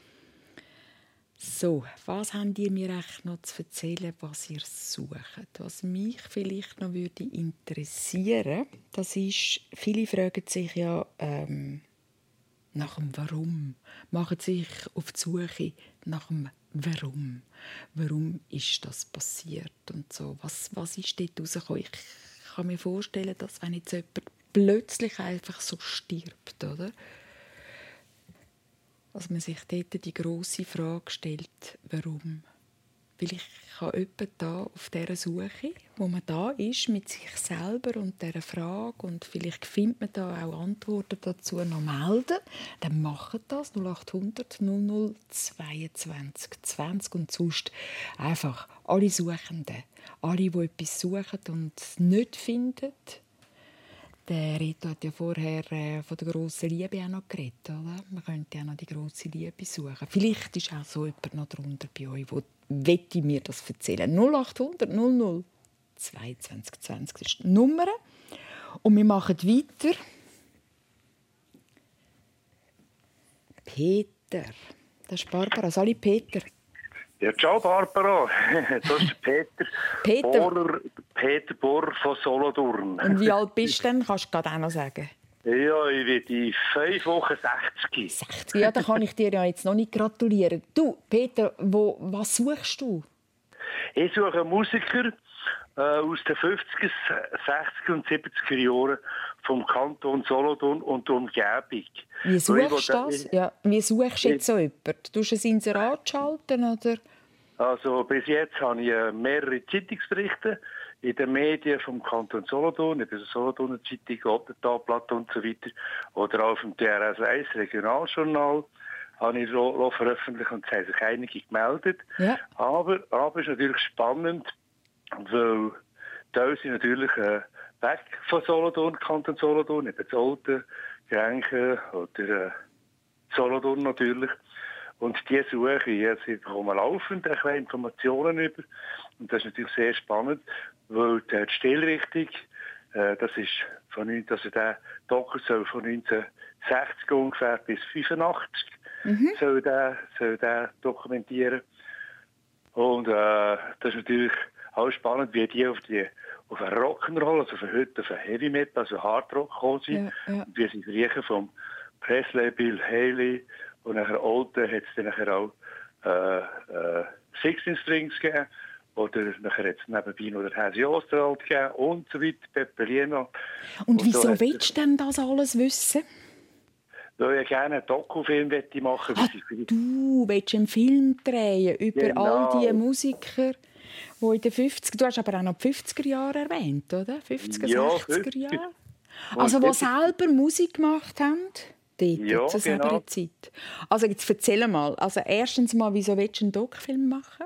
So, was habt ihr mir echt noch zu erzählen, was ihr sucht? Was mich vielleicht noch würde interessieren, das ist, viele fragen sich ja nach dem Warum. Machen sich auf die Suche nach dem Warum. Warum ist das passiert und so? Was ist dort rausgekommen? Ich kann mir vorstellen, dass wenn jetzt jemand plötzlich einfach so stirbt, oder? Dass man sich dort die grosse Frage stellt, warum. Weil ich kann jemand da auf dieser Suche, wo man da ist, mit sich selber und dieser Frage, und vielleicht findet man da auch Antworten dazu, noch melden, dann macht das 0800 00 22 20 und sonst einfach alle Suchenden, alle, die etwas suchen und es nicht finden. Der Reto hat ja vorher von der grossen Liebe auch noch geredet, oder? Man könnte ja noch die grosse Liebe suchen. Vielleicht ist auch so jemand noch drunter bei euch, der mir das erzählen. 0800 00 22 20 ist die Nummer. Und wir machen weiter. Peter. Das ist Barbara. Sali Peter. Ja, ciao Barbara. Das ist Peter Bohrer von Solothurn. Und wie alt bist du denn? Kannst du gerade auch noch sagen. Ja, ich werde in 5 Wochen 60. 60? Ja, da kann ich dir ja jetzt noch nicht gratulieren. Du, Peter, was suchst du? Ich suche einen Musiker, aus den 50er, 60er und 70er Jahren vom Kanton Solothurn und Umgebung. Wie suchst du das? Ja, wie suchst du jetzt so jemanden? Tust du ein Inserat schalten, oder? Also bis jetzt habe ich mehrere Zeitungsberichte in den Medien vom Kanton Solothurn, in der Solothurner Zeitung, Obertalblatt und so weiter, oder auch auf dem TRS1 Regionaljournal habe ich veröffentlicht und es haben sich einige gemeldet. Ja. Aber es ist natürlich spannend, weil da sind natürlich weg von Solothurn, Kanton Solothurn, eben das alte Grenchen oder Solothurn natürlich. Und die suche ich jetzt, ich bekomme laufend Informationen über. Und das ist natürlich sehr spannend, weil die Stilrichtung, das ist der Docker soll von 1960 ungefähr bis 85 soll der dokumentieren. Und das ist natürlich auch spannend, wie die auf einen Rock'n'Roll, also von heute auf einen Heavy Metal, also Hard Rock gekommen sind. Ja. Und wie sie riechen vom Presley, Bill Haley und nachher Alten hat es dann nachher auch 16 Strings gegeben. Oder nachher hat es nebenbei noch der Häsi Osterwald gegeben und so weiter, Peppelino. Und wieso willst du denn das alles wissen? Weil ich gerne einen Dokufilm machen möchte. Du willst einen Film drehen über all die Musiker, die in den 50er... Du hast aber auch noch die 50er Jahre erwähnt, oder? 50er, ja, 60er Jahre. Also, die selber Musik gemacht haben, dort, zur selben Zeit. Also, jetzt erzähl mal. Also, erstens mal, wieso willst du einen Dokufilm machen?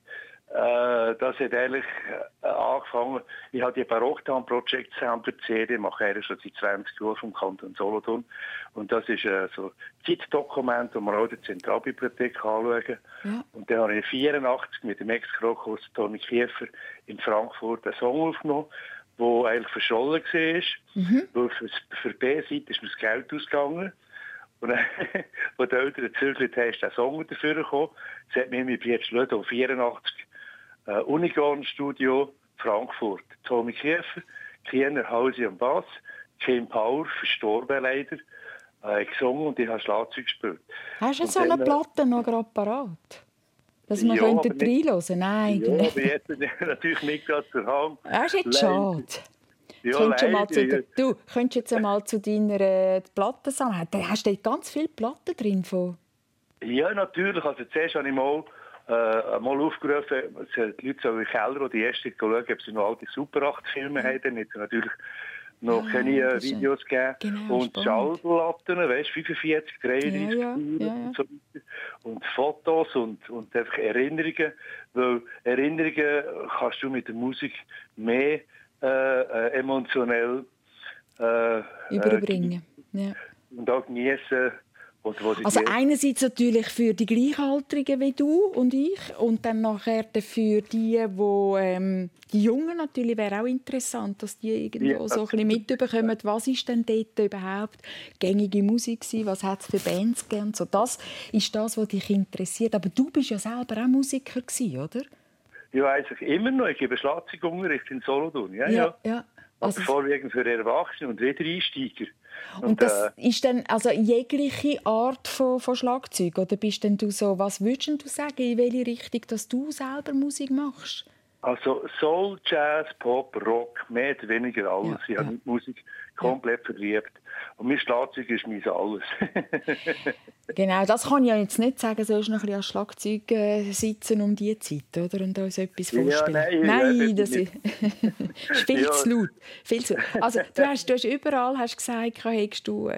Das hat eigentlich angefangen. Ich habe die Barocktown Project Sampler CD, mache ich schon seit 20 Jahren vom Kanton Solothurn. Und das ist so ein Zeitdokument, das wir auch in der Zentralbibliothek anschauen. Ja. Und dann habe ich 1984 mit dem Ex-Krokus Tommy Kiefer in Frankfurt einen Song aufgenommen, der eigentlich verschollen war. Weil für B-Seite ist mir das Geld ausgegangen. Und dann, als die Eltern gezögert haben, ist der Song dafür gekommen. Das hat mir mein Bruder Schlödo 84 Unicorn Studio Frankfurt. Tommy Kiefer, Kiener, Hausi und Bass, Kim Power, verstorben leider, gesungen und ich habe Schlagzeug gespielt. Hast du so eine Platte noch gerade parat? Dass wir reinhören könnten? Nein. Ja, aber jetzt natürlich nicht gerade zur Hand. Das ist jetzt schade. Ja, du könntest jetzt einmal zu deiner Platte sammeln. Hast du ganz viele Platten drin? Ja, natürlich. Also zuerst habe ich mal aufgerufen, die Leute sollen in den Keller oder die ersten schauen, ob sie noch alte Super 8-Filme haben. Dann hat es natürlich noch keine Videos gegeben. Genau, und Schallplatten, weißt, 45, 33 und so weiter. Und Fotos und einfach Erinnerungen. Weil Erinnerungen kannst du mit der Musik mehr emotionell überbringen. Und auch genießen. Also einerseits natürlich für die Gleichaltrigen wie du und ich und dann nachher für die Jungen natürlich wäre auch interessant, dass die irgendwo so ein bisschen mitbekommen, was ist denn dort überhaupt gängige Musik gewesen, was hat es für Bands gegeben. So, das ist das, was dich interessiert. Aber du bist ja selber auch Musiker gewesen, oder? Ja, eigentlich immer noch. Ich gebe Schlagzeugunterricht in Solothurn. Ja. Also vorwiegend für Erwachsene und Wiedereinsteiger. Und das ist dann also jegliche Art von Schlagzeug? Oder bist denn du so, was würdest du sagen, in welche Richtung, dass du selber Musik machst? Also Soul, Jazz, Pop, Rock, mehr oder weniger alles. Ich habe mit Musik komplett verliebt. Und mein Schlagzeug ist mein Alles. Genau, das kann ich ja jetzt nicht sagen, sollst du noch ein bisschen an Schlagzeug sitzen um diese Zeit, oder? Und uns etwas vorstellen. Nein, das ist viel zu laut. Viel zu laut. Also, du hast überall gesagt, hast du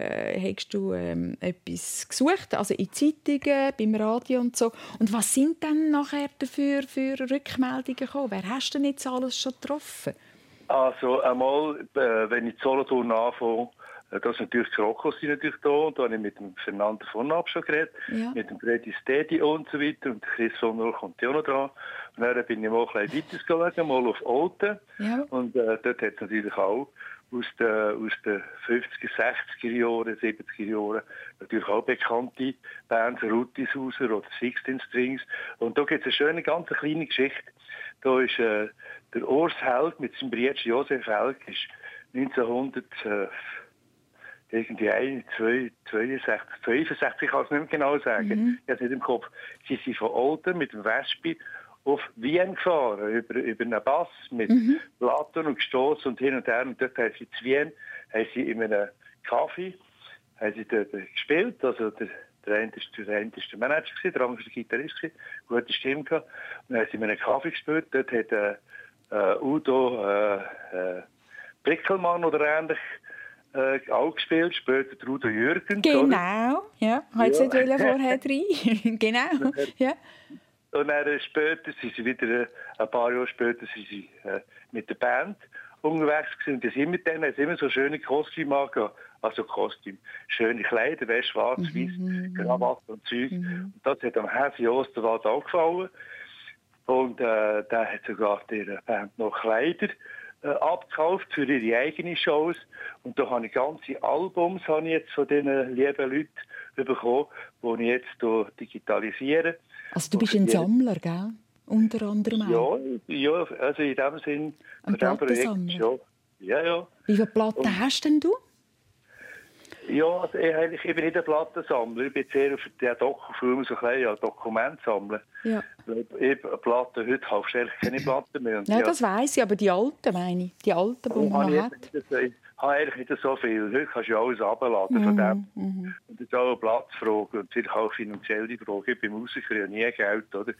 etwas gesucht, also in Zeitungen, beim Radio und so. Und was sind dann nachher dafür für Rückmeldungen gekommen? Wer hast du denn jetzt alles schon getroffen? Also einmal, wenn ich Solothurn anfange, das ist natürlich Krokus natürlich da. Und da habe ich mit dem Fernando von Ab schon geredet, mit dem Freddy Stedi und so weiter. Und Chris von Null kommt ja auch noch dran. Und dann bin ich mal ein bisschen weitergegangen, mal auf Olten. Ja. Und dort hat es natürlich auch aus den 50er, 60er Jahren, 70er Jahren natürlich auch bekannte Bands, Rutishauser oder 16 Strings. Und da gibt es eine schöne, ganz kleine Geschichte. Da ist der Urs Held mit seinem Bruder Josef Held ist 1962, 65, ich kann es nicht mehr genau sagen. Ich habe es nicht im Kopf. Sie sind von Olten mit dem Wespe auf Wien gefahren, über einen Bass mit Platten und Gestoss und hin und her. Und dort haben sie in Wien, in einem Café, haben sie dort gespielt. Also der eine war der Manager, der andere war der Gitarrist, gute Stimme gehabt. Und dann haben sie in einem Café gespielt. Dort hat Udo Brickelmann oder ähnlich auch gespielt, später der Udo Jürgens. Genau, oder? Ja. Ich wollte jetzt nicht vorher rein. Genau, ja. Und dann später sind sie wieder, ein paar Jahre später, sind sie mit der Band unterwegs gewesen. Und die sind mit denen, haben immer so schöne Kostüme angehabt. Also Kostüme, schöne Kleider, weißt, schwarz, weiß, Krawatte und Zeug. Und das hat am Häsi Osterwald auch gefallen. Und der hat sogar der Band noch Kleider abgekauft für ihre eigenen Shows. Und da habe ich ganze Albums jetzt von diesen lieben Leuten bekommen, die ich jetzt hier digitalisiere. Also du bist ein Sammler, gell? Unter anderem auch. Ja, also in dem Sinn. Ein Plattensammler? Schon. Ja. Wie viele Platten hast denn du? Ja, also ich bin nicht ein Plattensammler. Ich bin sehr auf den Dokufilm, so ein Dokument sammeln. Ja. Platten, heute kaufst du eigentlich keine Platten mehr. Ja, das weiss ich, aber die alten meine ich. Die alten, die man noch hat. Ich habe eigentlich nicht so viel. Heute kannst du ja alles runterladen von dem. Und das ist auch eine Platzfrage und vielleicht auch eine finanzielle Frage. Bei Musikern ja nie Geld, oder?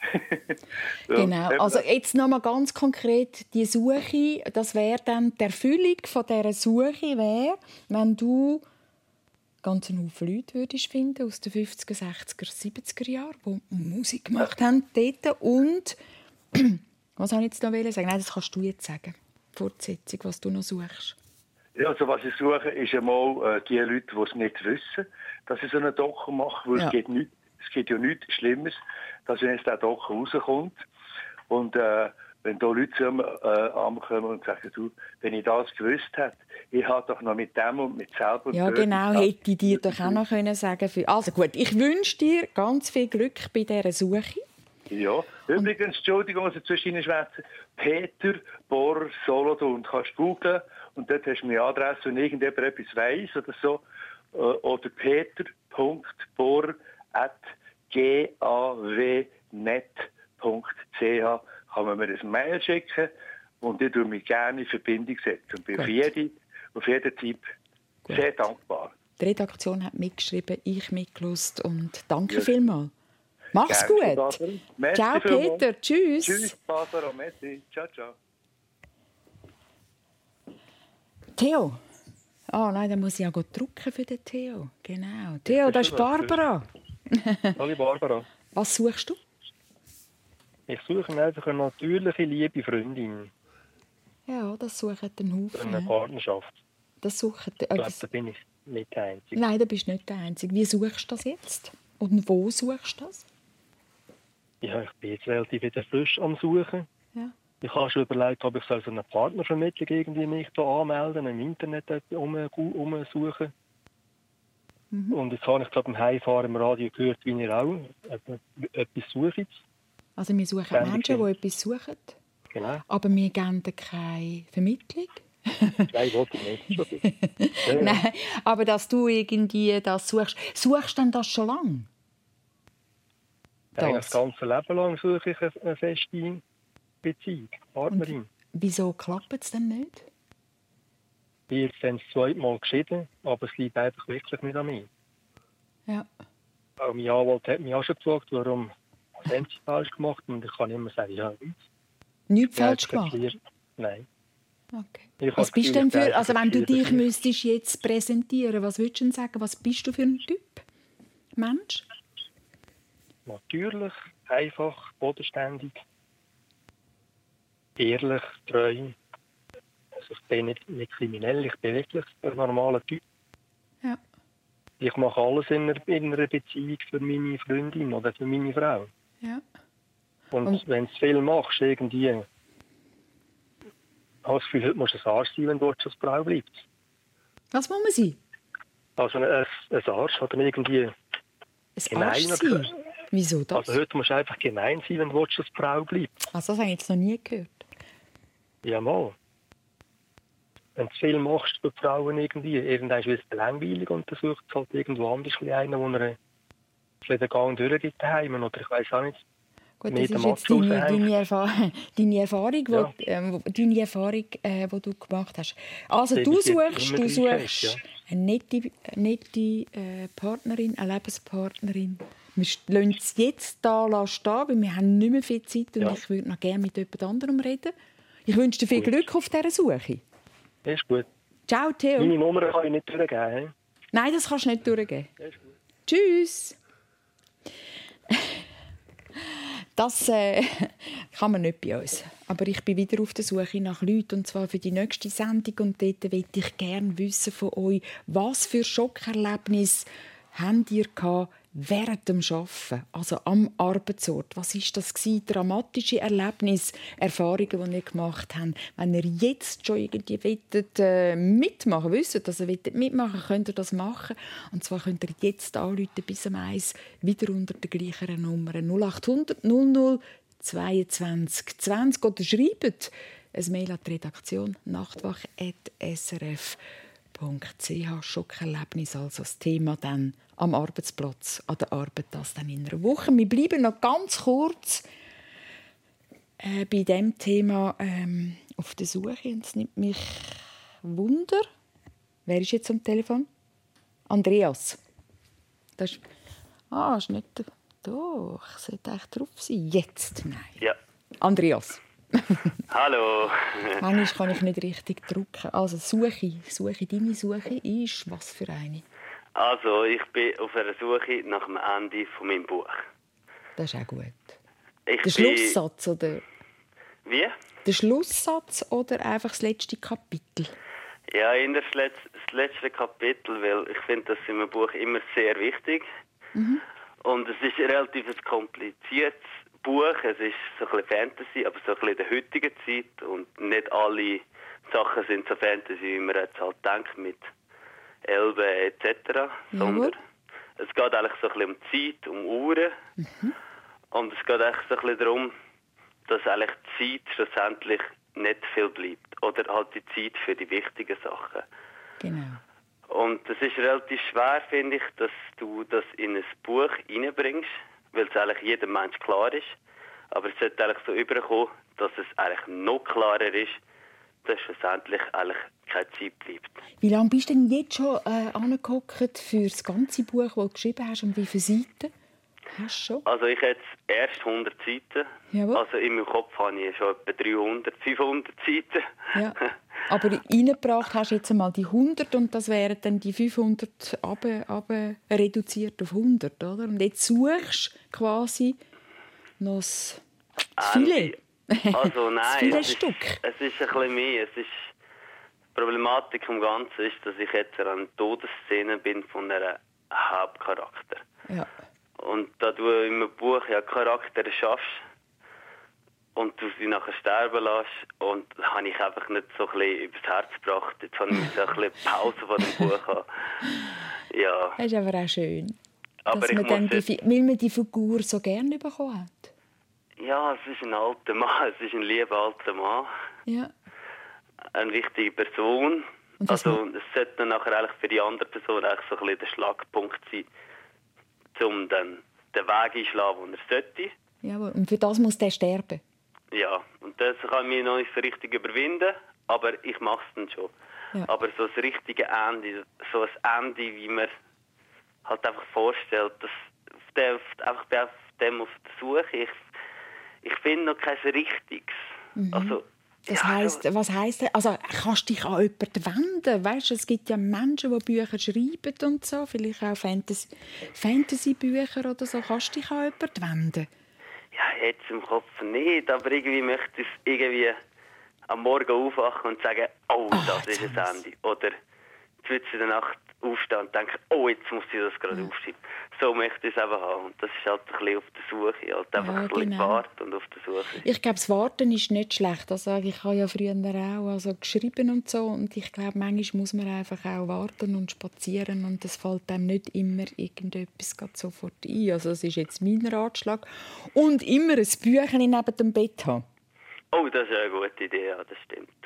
So, genau. Also jetzt noch mal ganz konkret die Suche. Das wäre dann die Erfüllung von dieser Suche, wäre, wenn du ganz einen Haufen Leute würdest finden aus den 50er, 60er, 70er Jahren, die Musik gemacht haben dort. Und was soll ich jetzt noch sagen? Nein, das kannst du jetzt sagen. Fortsetzung, was du noch suchst. Ja, also was ich suche, ist einmal die Leute, die es nicht wissen, dass ich so einen Doku mache, weil es geht ja nichts Schlimmes, dass wenn jetzt der Doku rauskommt und wenn da Leute zu mir ankommen und sagen, du, wenn ich das gewusst hätte, ich habe doch noch mit dem und mit selber... Ja, genau, hätte ich dir doch auch noch sagen können. Also gut, ich wünsche dir ganz viel Glück bei dieser Suche. Ja, übrigens, Entschuldigung, dass ich zwischen Ihnen schwätze, Peter Bohr Solothurn. Du kannst googlen und dort hast du meine Adresse und irgendjemand etwas weiss oder so. Oder peter.bohr@gawnet.ch kann man mir ein Mail schicken und ich tue mich gerne in Verbindung setzen. Und bin auf jeden Tipp sehr dankbar. Die Redaktion hat mitgeschrieben, ich mitgelust und danke vielmals. Mach's gut. Ciao, Peter. Tschüss. Tschüss, Barbara. Merci. Ciao, ciao. Theo. Oh nein, dann muss ich auch drücken für den Theo. Genau. Theo, das ist Barbara. Hallo Barbara. Was suchst du? Ich suche einfach eine natürliche, liebe Freundin. Ja, das sucht ein Haufen. Eine Partnerschaft. Das sucht, ich glaube, da bin ich nicht der Einzige. Nein, da bist du nicht der Einzige. Wie suchst du das jetzt? Und wo suchst du das? Ja, ich bin jetzt relativ wieder frisch am Suchen. Ja. Ich habe schon überlegt, ob ich so eine Partnervermittlung irgendwie mich da anmelden, im Internet umsuchen. Und jetzt habe ich gerade beim Heimfahren im Radio gehört, wie ihr auch etwas sucht. Also wir suchen Menschen, die etwas suchen. Genau. Aber wir geben keine Vermittlung. Nein, wollte ich nicht. Ja. Nein, aber dass du irgendwie das suchst. Suchst du denn das schon lange? Das ganze Leben lang suche ich eine feste Beziehung, Partnerin. Und wieso klappt es denn nicht? Ich bin jetzt das zweite Mal geschieden, aber es liegt einfach wirklich nicht an mir. Ja. Auch mein Anwalt hat mich auch schon gefragt, warum habe ich falsch gemacht, und ich kann immer sagen, ja, nichts. Nichts falsch gemacht? Nein. Okay. Was bist denn für, also wenn du dich müsstest jetzt präsentieren, was würdest du denn sagen, was bist du für ein Typ? Mensch? Natürlich, einfach, bodenständig, ehrlich, treu. Also ich bin nicht kriminell, ich bin wirklich ein normaler Typ. Ja. Ich mache alles in einer Beziehung für meine Freundin oder für meine Frau. Ja. Und wenn du viel machst, irgendwie, habe ich das Gefühl, heute musst du ein Arsch sein, wenn du als Frau bleibst. Was muss man sein? Also ein Arsch hat dann irgendwie... Ein Arsch sein? Wieso das? Also heute musst du einfach gemein sein, wenn du als Frau bleibst. Also das habe ich jetzt noch nie gehört. Ja, mal. Wenn du viel machst für Frauen irgendwie, irgendwann wird es langweilig und dann sucht es halt irgendwo anders einen, der einen Gang durchgeht daheim, oder ich weiss auch nicht. Gut, das ist jetzt deine Erfahrung, die du gemacht hast. Also du suchst eine nette Partnerin, eine Lebenspartnerin. Wir lassen es jetzt hier stehen, weil wir haben nicht mehr viel Zeit und ich würde noch gerne mit jemand anderem reden. Ich wünsche dir viel Glück auf dieser Suche. Das ist gut. Ciao, Theo. Meine Nummer kann ich nicht durchgeben. Nein, das kannst du nicht durchgeben. Das ist gut. Tschüss. Das kann man nicht bei uns. Aber ich bin wieder auf der Suche nach Leuten, und zwar für die nächste Sendung. Und dort möchte ich gerne wissen von euch, was für Schockerlebnisse habt ihr gehabt während dem Arbeiten, also am Arbeitsort? Was ist das gewesen? Dramatische Erlebnisse, Erfahrungen, die ihr gemacht habt? Wenn ihr jetzt schon irgendwie mitmachen wollt, wisst, dass ihr mitmachen wollt, könnt ihr das machen. Und zwar könnt ihr jetzt anrufen bis am 1 wieder unter der gleichen Nummer 0800 00 22 20 oder schreibt ein Mail an die Redaktion nachtwach@srf.ch. Schockerlebnis, also das Thema dann am Arbeitsplatz, an der Arbeit, das dann in einer Woche. Wir bleiben noch ganz kurz bei diesem Thema auf der Suche. Und es nimmt mich Wunder. Wer ist jetzt am Telefon? Andreas. Das ist nicht doch. Ich sollte eigentlich drauf sein. Jetzt? Nein. Ja. Andreas. Hallo. Manchmal kann ich nicht richtig drücken. Also deine Suche ist was für eine? Also, ich bin auf einer Suche nach dem Ende von meinem Buch. Das ist auch gut. Der Schlusssatz, oder? Wie? Der Schlusssatz oder einfach das letzte Kapitel? Ja, das letzte Kapitel, weil ich finde das in einem Buch immer sehr wichtig. Mhm. Und es ist ein relativ kompliziertes Buch. Es ist so ein bisschen Fantasy, aber so ein bisschen in der heutigen Zeit. Und nicht alle Sachen sind so Fantasy, wie man jetzt halt denkt, mit Elben etc. Sondern es geht eigentlich so ein bisschen um Zeit, um Uhren. Mhm. Und es geht eigentlich so ein bisschen darum, dass eigentlich die Zeit schlussendlich nicht viel bleibt. Oder halt die Zeit für die wichtigen Sachen. Genau. Und es ist relativ schwer, finde ich, dass du das in ein Buch reinbringst, weil es eigentlich jedem Mensch klar ist. Aber es sollte eigentlich so überkommen, dass es eigentlich noch klarer ist, dass schlussendlich eigentlich keine Zeit bleibt. Wie lange bist du denn jetzt schon angehockt für das ganze Buch, das du geschrieben hast, und wie viele Seiten hast du schon? Also ich habe jetzt erst 100 Seiten. Jawohl. Also in meinem Kopf habe ich schon etwa 300, 500 Seiten. Ja. Aber reingebracht hast du jetzt einmal die 100 und das wären dann die 500 runter reduziert auf 100, oder? Und jetzt suchst du quasi noch das Filet. Also nein, es ist ein bisschen mehr. Die Problematik vom Ganzen ist, dass ich jetzt an einer Todesszene bin von einem Hauptcharakter. Ja. Und da du in einem Buch ja Charaktere schaffst und du sie nachher sterben lässt, und habe ich einfach nicht so ein bisschen übers Herz gebracht. Jetzt habe ich so ein bisschen Pause von dem Buch haben. Ja. Das ist aber auch schön, aber dass man dann weil man die Figur so gerne bekommen hat. Ja, es ist ein alter Mann, es ist ein lieber alter Mann. Ja. Eine wichtige Person. Also es sollte dann nachher eigentlich für die andere Person eigentlich so ein bisschen der Schlagpunkt sein, um dann den Weg einzuschlagen, den er sollte. Jawohl. Und für das muss der sterben? Ja, und das kann ich noch nicht so richtig überwinden, aber ich mache es dann schon. Ja. Aber so das richtige Ende, so ein Ende, wie man halt einfach vorstellt, dass auf der Suche, ich finde noch kein richtiges. Mhm. Also, was heisst, also kannst du dich an jemanden wenden? Weißt, es gibt ja Menschen, die Bücher schreiben und so, vielleicht auch Fantasy-Bücher oder so. Kannst du dich an jemanden wenden? Ja, jetzt im Kopf nicht, aber irgendwie möchte ich irgendwie am Morgen aufwachen und sagen, das ist ein Ende. Oder jetzt in der Nacht aufstehen und denken, jetzt muss ich das gerade aufschreiben. So möchte ich es eben haben. Und das ist halt ein bisschen auf der Suche. Halt einfach ein bisschen warten und auf der Suche. Ich glaube, das Warten ist nicht schlecht. Also, ich habe ja früher auch geschrieben und so. Und ich glaube, manchmal muss man einfach auch warten und spazieren. Und es fällt einem nicht immer irgendetwas sofort ein. Also, das ist jetzt mein Ratschlag. Und immer ein Büchlein neben dem Bett haben. Oh, das ist eine gute Idee, ja, das stimmt.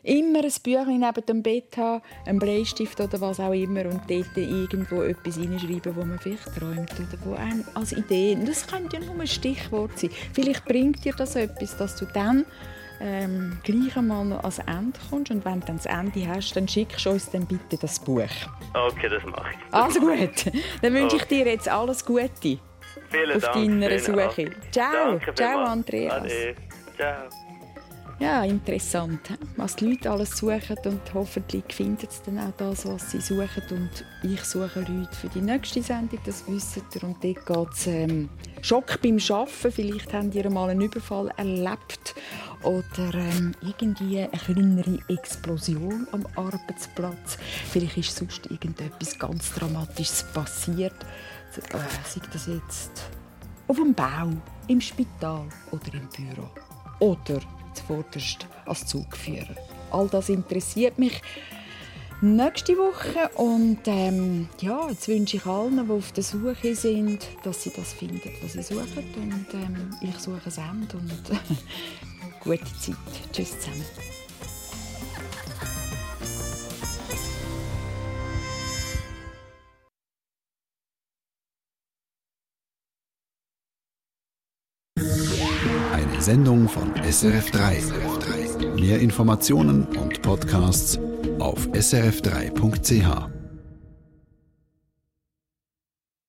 Immer ein Büchlein neben dem Bett haben, einen Bleistift oder was auch immer und dort irgendwo etwas reinschreiben, wo man vielleicht träumt oder wo einem als Idee. Das könnte ja nur ein Stichwort sein. Vielleicht bringt dir das etwas, dass du dann gleich einmal noch ans Ende kommst. Und wenn du dann das Ende hast, dann schickst du uns dann bitte das Buch. Okay, das mache ich. Also gut, dann wünsche ich dir jetzt alles Gute Vielen auf Dank, deiner Suche. Ciao, Danke ciao vielmals. Andreas. Ade. Ciao. Ja, interessant, was die Leute alles suchen und hoffentlich finden sie dann auch das, was sie suchen. Und ich suche Leute für die nächste Sendung, das wisst ihr. Und dort geht es Schock beim Arbeiten. Vielleicht habt ihr mal einen Überfall erlebt oder irgendwie eine kleinere Explosion am Arbeitsplatz. Vielleicht ist sonst irgendetwas ganz Dramatisches passiert. Sei das jetzt auf dem Bau, im Spital oder im Büro. Oder zuvorderst als Zugführer. All das interessiert mich nächste Woche. Und jetzt wünsche ich allen, die auf der Suche sind, dass sie das finden, was sie suchen. Und ich suche das Ende und gute Zeit. Tschüss zusammen. Eine Sendung von SRF3. Mehr Informationen und Podcasts auf srf3.ch.